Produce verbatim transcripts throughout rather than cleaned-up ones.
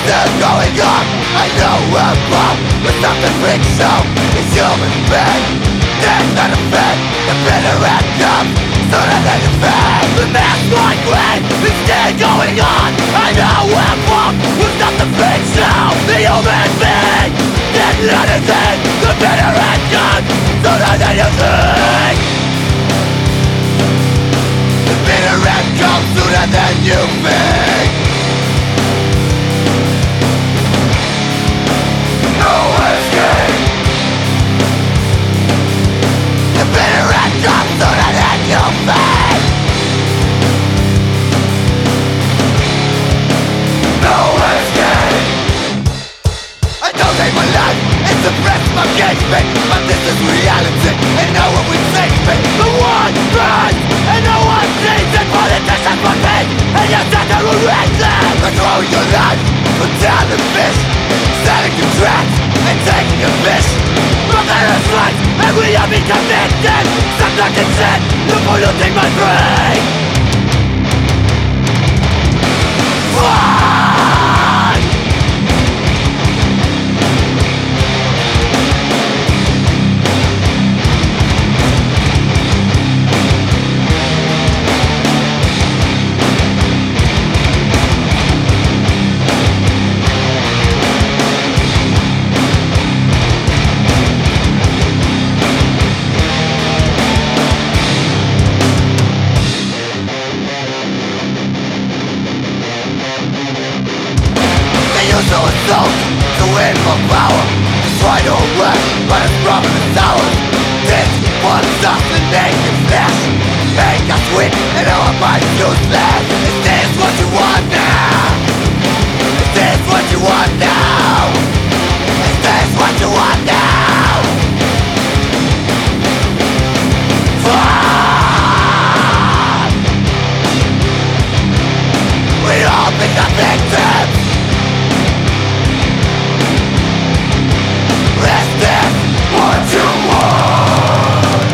still going on. I know we're wrong, but something freaks out. It's human being. There's not a fate. The bitter end comes sooner than you think. The mass like rain is still going on. I know we're wrong, but something freaks out. The human being. There's not a thing. The bitter end comes sooner than you think. The bitter end comes sooner than you think. No escape. The bitter end comes sooner than you think. No escape. I don't take my life and suppress my engagement, but this is reality, and no one will save me. The one burns, and no one sees it. Politicians for peace, and you set the reason. Control your life, put down the fish, setting the traps, and taking a fish. But there is life, and we have been convicted. Sometimes it's sin, you're polluting my brain. Fly! So assault to win more power, try to work, but it's problem is ours. This wants us to naked flesh, make us weak and our minds useless. Is this what you want now? Is this what you want now? Is this what you want now? Fuck! We all become victims. What you want?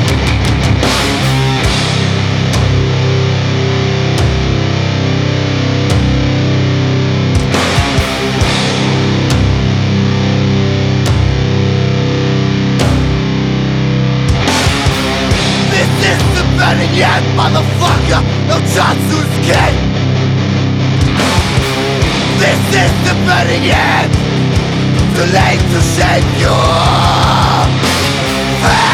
This is the burning end, motherfucker. No chance to escape. This is the burning end. Too late to save you.